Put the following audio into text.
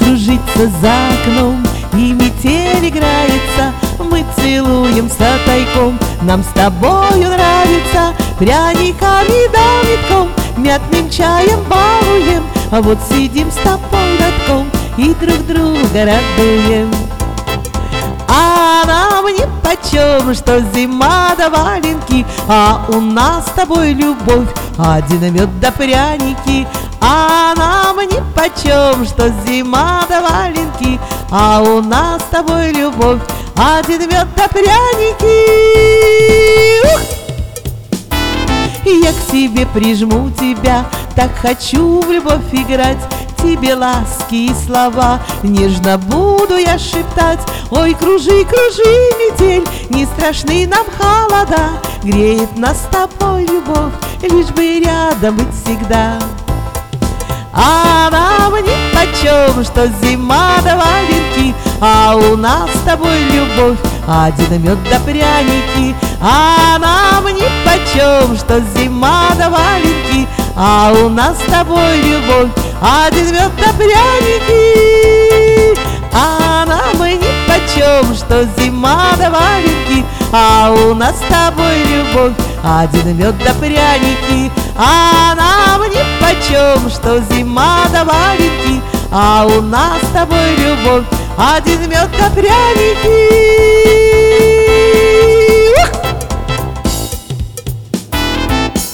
кружится за окном, и метель играется. Мы целуемся тайком, нам с тобою нравится. Пряниками да метком, мятным чаем балуем. А вот сидим с тобой родком и друг друга радуем. А нам нипочем, что зима да валенки, а у нас с тобой любовь, один мед да пряники. А нам нипочем, что зима да валенки, а у нас с тобой любовь, один мед да пряники. Ух! Я к себе прижму тебя, так хочу в любовь играть. Тебе ласки и слова нежно буду я шептать. Ой, кружи, кружи, метель, не страшны нам холода. Греет нас с тобой любовь, лишь бы рядом быть всегда. А нам нипочем, что зима да валенки, а у нас с тобой любовь, один мед да пряники. А нам нипочем, что зима да валенки, а у нас с тобой любовь, один мед да пряники. А нам нипочем, что зима да валенки, а у нас с тобой любовь, один мед да пряники. А нам нипочем, что зима да валенки, а у нас с тобой любовь, один мед да пряники.